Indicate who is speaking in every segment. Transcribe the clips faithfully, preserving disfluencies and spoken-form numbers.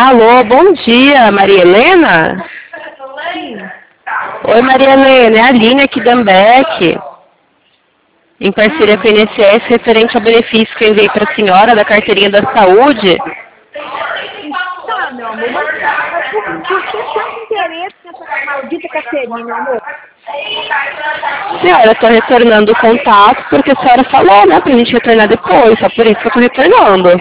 Speaker 1: Alô, bom dia, Maria Helena?
Speaker 2: Sim.
Speaker 1: Oi, Maria Helena, é a Aline aqui da Ambec, em parceria com o I N S S, referente ao benefício que eu enviei para a senhora da carteirinha da saúde.
Speaker 2: Tá, meu amor, mas, mas por, por que tanto interesse nessa maldita carteirinha, meu amor?
Speaker 1: Senhora, eu estou retornando o contato porque a senhora falou, né, pra gente retornar depois, só por isso que eu estou retornando.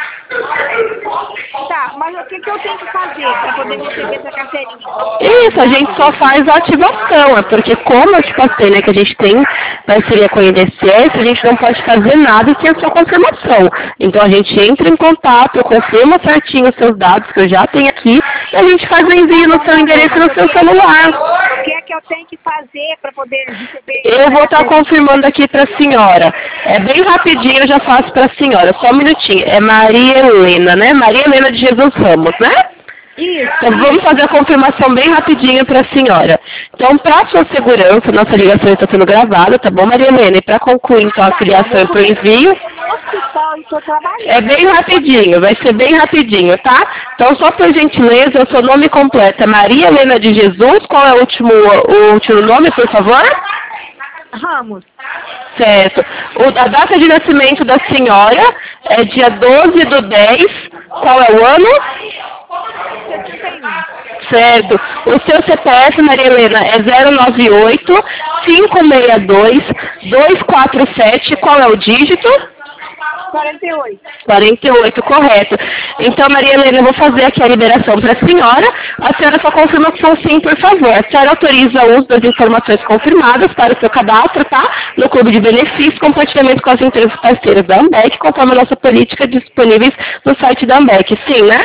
Speaker 2: Tá, mas o que, que eu tenho que fazer para poder receber essa carteirinha?
Speaker 1: Isso, a gente só faz a ativação, é porque como eu te passei, né, que a gente tem parceria com o I N S S, a gente não pode fazer nada sem a sua confirmação. Então a gente entra em contato, eu confirmo certinho os seus dados que eu já tenho aqui, e a gente faz o envio no seu endereço no seu celular.
Speaker 2: O que é que eu tenho que fazer para poder receber?
Speaker 1: Eu vou estar confirmando aqui para a senhora. É bem rapidinho, eu já faço para a senhora, só um minutinho. É Maria Helena, né? Maria Helena de Jesus Ramos, né?
Speaker 2: Isso.
Speaker 1: Então vamos fazer a confirmação bem rapidinho para a senhora. Então, para sua segurança, nossa ligação está sendo gravada, tá bom, Maria Helena? E para concluir então a filiação para o envio,
Speaker 2: Hospital, estou trabalhando.
Speaker 1: é bem rapidinho, vai ser bem rapidinho, tá? Então, só por gentileza, o seu nome completo é Maria Helena de Jesus. Qual é o último, o último nome, por favor?
Speaker 2: Ramos.
Speaker 1: Certo. O, a data de nascimento da senhora é dia doze do dez. Qual é o ano?
Speaker 2: setenta e um.
Speaker 1: Certo. O seu C P F, Maria Helena, é zero nove oito, cinco seis dois, dois quatro sete. Qual é o dígito?
Speaker 2: quarenta e oito.
Speaker 1: quarenta e oito, correto. Então, Maria Helena, eu vou fazer aqui a liberação para a senhora. A senhora só confirma que são sim, por favor. A senhora autoriza o uso das informações confirmadas para o seu cadastro, tá? No clube de benefícios, compartilhamento com as empresas parceiras da Ambec, conforme a nossa política disponíveis no site da Ambec. Sim, né?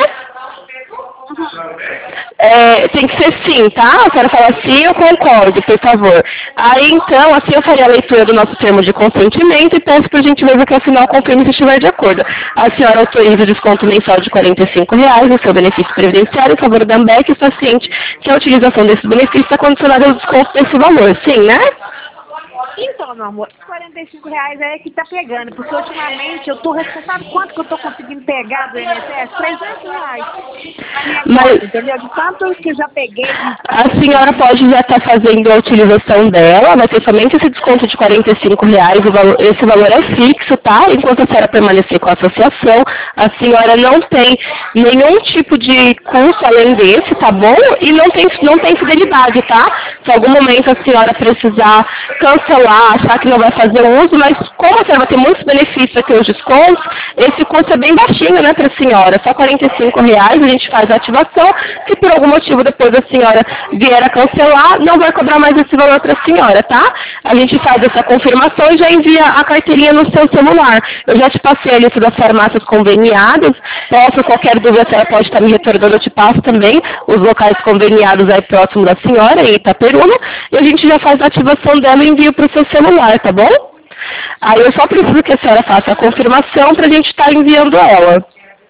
Speaker 1: É, tem que ser sim, tá? A senhora fala sim, eu concordo, por favor. Aí, então, assim eu farei a leitura do nosso termo de consentimento e peço por gentileza que, afinal, confirme se estiver de acordo. A senhora autoriza o desconto mensal de quarenta e cinco reais no seu benefício previdenciário em favor da Ambec e está ciente que a utilização desse benefício está condicionada ao desconto desse valor. Sim, né?
Speaker 2: Então, meu amor, quarenta e cinco reais é que tá pegando, porque ultimamente eu tô, você sabe quanto que eu tô conseguindo pegar do I N S S? trezentos reais.
Speaker 1: Mas
Speaker 2: Entendeu? De tanto que eu já peguei.
Speaker 1: a senhora pode já estar fazendo a utilização dela, vai ter somente esse desconto de quarenta e cinco reais, o valor, esse valor é fixo, tá? Enquanto a senhora permanecer com a associação, a senhora não tem nenhum tipo de custo além desse, tá bom? E não tem, não tem fidelidade, tá? Se em algum momento a senhora precisar cancelar, achar que não vai fazer uso, mas como a senhora vai ter muitos benefícios aqui, os descontos, esse custo é bem baixinho, né, para a senhora, só quarenta e cinco reais, a gente faz a ativação, se por algum motivo depois a senhora vier a cancelar, não vai cobrar mais esse valor para a senhora, tá? A gente faz essa confirmação e já envia a carteirinha no seu celular. Eu já te passei a lista das farmácias conveniadas, posso, qualquer dúvida, a senhora pode estar me retornando, eu te passo também os locais conveniados aí próximo da senhora, em Itaperuna, e a gente já faz a ativação dela e envia para o seu celular, tá bom? Aí eu só preciso que a senhora faça a confirmação para a gente estar enviando ela.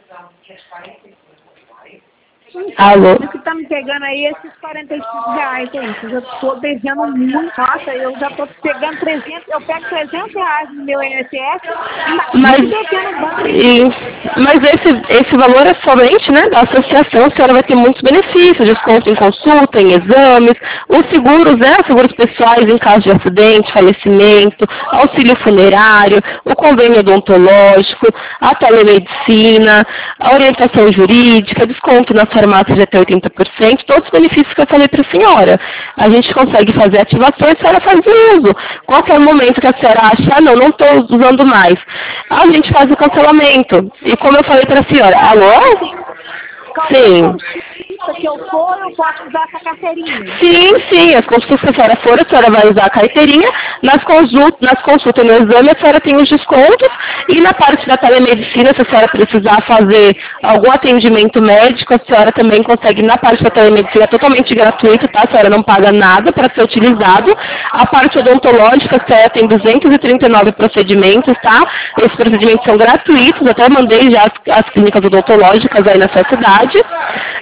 Speaker 1: Alô?
Speaker 2: O que tá me pegando aí é esses quarenta e cinco reais, gente. Eu já tô devendo muito. Nossa, eu já tô pegando trezentos, eu pego trezentos reais no meu I N S S e
Speaker 1: Mas,
Speaker 2: devendo banco.
Speaker 1: e, mas esse, esse valor é somente, né, da associação, a senhora vai ter muitos benefícios, desconto em consulta, em exames, os seguros, né, seguros pessoais em caso de acidente, falecimento, auxílio funerário, o convênio odontológico, a telemedicina, a orientação jurídica, desconto na farmácia de até oitenta por cento, todos os benefícios que eu falei para a senhora. A gente consegue fazer ativação e a senhora faz o uso. Qualquer momento que a senhora acha, ah, não, não estou usando mais, a gente faz o cancelamento. E como eu falei para a senhora, alô? Sim.
Speaker 2: Que eu for, eu posso usar essa carteirinha.
Speaker 1: Sim, sim, as consultas que a senhora for, a senhora vai usar a carteirinha, nas consultas, nas consultas no exame a senhora tem os descontos, e na parte da telemedicina, se a senhora precisar fazer algum atendimento médico, a senhora também consegue, na parte da telemedicina, é totalmente gratuito, tá? A senhora não paga nada para ser utilizado. A parte odontológica, a senhora tem duzentos e trinta e nove procedimentos, tá? Esses procedimentos são gratuitos, até mandei já as, as clínicas odontológicas aí na sua cidade. E assim,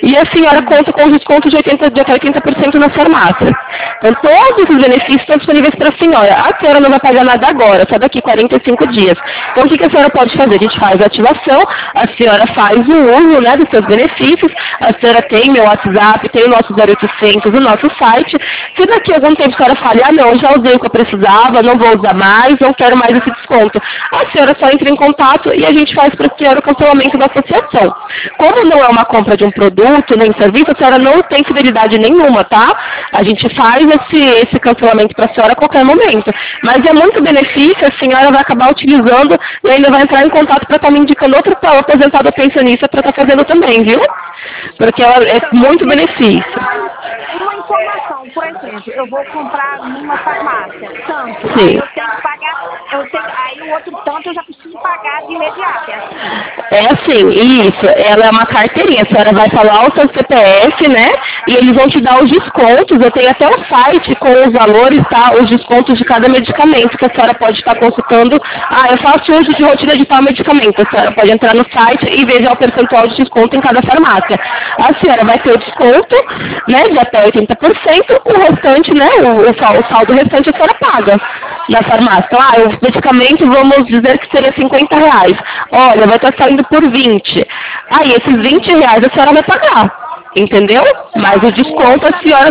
Speaker 1: senhora conta com desconto de, oitenta, de até oitenta por cento na farmácia. Então, todos os benefícios estão disponíveis para a senhora. A senhora não vai pagar nada agora, só daqui quarenta e cinco dias. Então, o que, que a senhora pode fazer? A gente faz a ativação, a senhora faz o uso, né, dos seus benefícios, a senhora tem meu WhatsApp, tem o nosso zero oitocentos, o nosso site. Se daqui a algum tempo a senhora fala, ah, não, já usei o que eu precisava, não vou usar mais, não quero mais esse desconto, a senhora só entra em contato e a gente faz para a senhora o cancelamento da associação. Como não é uma compra de um produto nem serviço, a senhora não tem fidelidade nenhuma, tá? A gente faz esse, esse cancelamento para a senhora a qualquer momento. Mas é muito benefício, a senhora vai acabar utilizando e ainda vai entrar em contato para estar me indicando outro aposentado pensionista para estar fazendo também, viu? Porque ela é muito benefício.
Speaker 2: Uma informação, por exemplo, eu vou comprar numa farmácia, tanto,
Speaker 1: Sim.
Speaker 2: aí eu tenho que pagar, eu tenho, aí o outro tanto eu já preciso pagar de imediato, é assim?
Speaker 1: É assim, isso, ela é uma carteirinha, a senhora vai falar o seu C P F, né, e eles vão te dar os descontos, eu tenho até o site com os valores, tá, os descontos de cada medicamento que a senhora pode estar consultando. Ah, eu faço uso de rotina de tal medicamento, a senhora pode entrar no site e ver já o percentual de desconto em cada farmácia. A senhora vai ter o desconto, né, de até oitenta por cento, o restante, né, o, o, sal, o saldo restante a senhora paga na farmácia. Então, ah, o medicamento, vamos dizer que seria cinquenta reais. Olha, vai estar saindo por vinte. Aí, esses vinte reais a senhora vai pagar, entendeu? Mas o desconto a senhora...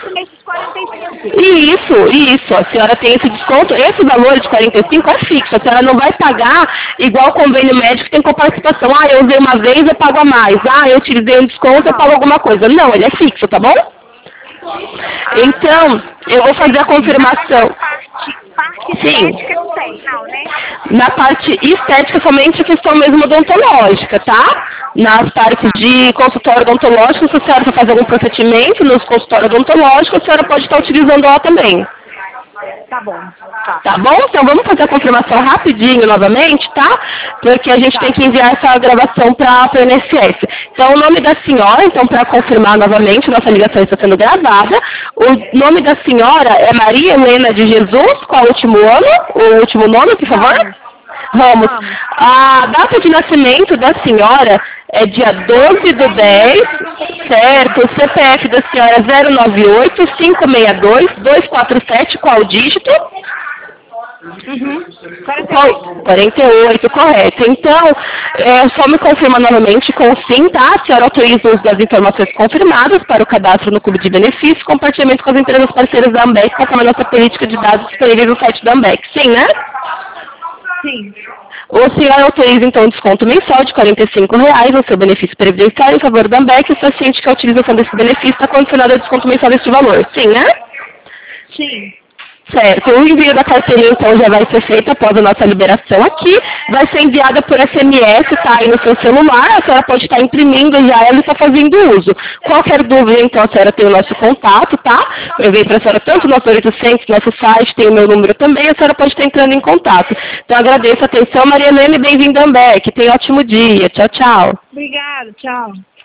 Speaker 1: Isso, isso, a senhora tem esse desconto, esse valor de quarenta e cinco é fixo, a senhora não vai pagar igual o convênio médico tem com participação. Ah, eu usei uma vez, eu pago a mais. Ah, eu utilizei um desconto, eu pago alguma coisa. Não, ele é fixo, tá bom? Então, eu vou fazer a confirmação. Sim. Na parte estética, somente a questão mesmo odontológica, tá? Nas partes de consultório odontológico, se a senhora for fazer algum procedimento nos consultórios odontológicos, a senhora pode estar utilizando ela também.
Speaker 2: Tá bom. Tá.
Speaker 1: Tá bom? Então vamos fazer a confirmação rapidinho novamente, tá? Porque a gente tá. tem que enviar essa gravação para o I N S S. Então o nome da senhora, então para confirmar novamente, nossa ligação está sendo gravada. O nome da senhora é Maria Helena de Jesus, qual é o último ano? O último nome, por favor? Ramos. Ramos. A data de nascimento da senhora é dia doze do dez, certo? O C P F da senhora é zero nove oito, cinco seis dois, dois quatro sete, qual dígito?
Speaker 2: Uhum.
Speaker 1: quarenta e oito, correto. Então, é, só me confirma novamente com sim, tá? A senhora autoriza o uso das informações confirmadas para o cadastro no Clube de Benefícios, compartilhamento com as empresas parceiras da Ambev, conforme a nossa política de dados disponíveis no site da Ambev. Sim, né?
Speaker 2: Sim.
Speaker 1: O senhor autoriza, então, um desconto mensal de quarenta e cinco reais no seu benefício previdenciário em favor da Ambev, e está ciente que a utilização desse benefício está condicionada a desconto mensal deste valor. Sim, né?
Speaker 2: Sim.
Speaker 1: Certo. O envio da carteirinha, então, já vai ser feito após a nossa liberação aqui. Vai ser enviada por S M S, tá? Aí no seu celular. A senhora pode estar imprimindo já ela e está fazendo uso. Qualquer dúvida, então, a senhora tem o nosso contato, tá? Eu enviei para a senhora tanto o nosso oitocentos, nosso site, tem o meu número também. A senhora pode estar entrando em contato. Então, agradeço a atenção, Maria Helena, e bem-vinda, Ambev. Tenha um ótimo dia. Tchau, tchau.
Speaker 2: Obrigada, tchau.